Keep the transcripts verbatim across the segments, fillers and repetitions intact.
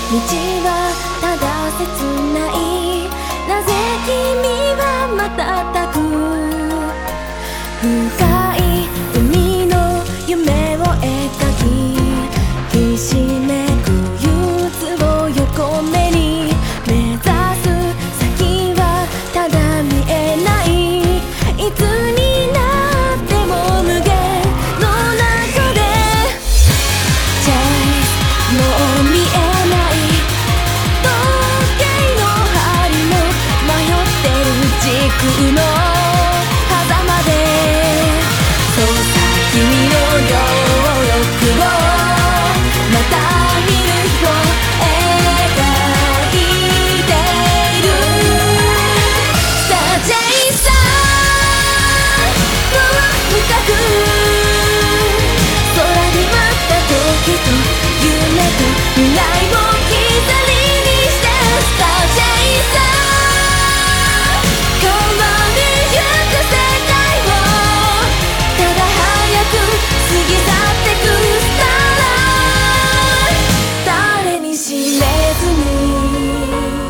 道はただ切ない。なぜ君は瞬く深い海の夢を描き、ひしめく憂鬱を横目に目指す先はただ見えない。いつになっても無限の中で Chase もう見えない時計の針も迷ってる時空の狭間で、そうさ君の両翼をまた見る日を描いている。さあチェイサー深く空に舞った時と夢と未来を刻りにして、さあチェイサー変わりゆく世界をただ早く過ぎ去ってくスターライト、誰に知れずに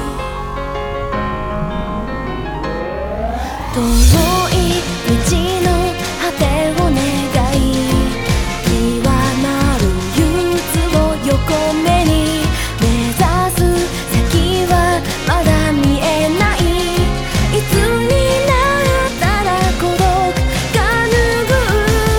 遠い道の果てを願い、極まる憂鬱を横目に目指す先はまだ見えない。いつになったら孤独が拭う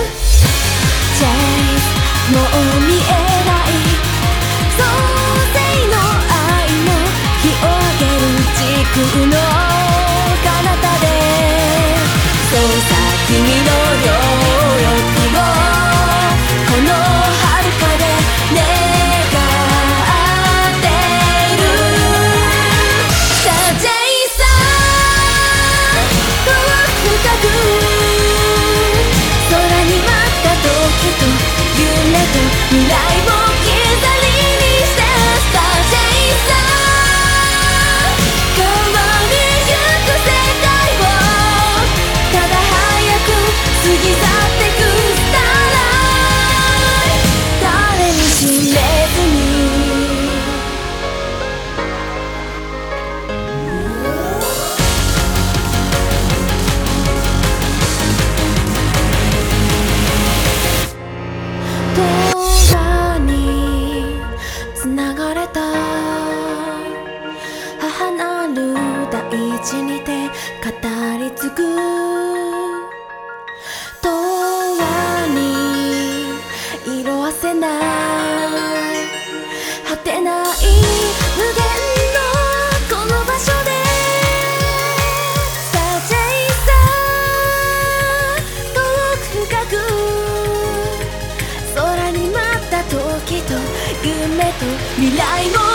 Chase もう見えない創世の愛も火を上げる時空の彼方で、そうさ君の両翼をこの遥かで願っている。さあチェイサー深く空に舞った時と夢と未来を刻りにして、さあチェイサー変わりゆく世界をただ早く過ぎ去ってくスターライト、誰に知れずに空に繋がれた母なる大地にて語り継ぐ永遠に色褪せない果てない無限のこの場所で、さあチェイサー遠く深く空に舞った時と夢と未来を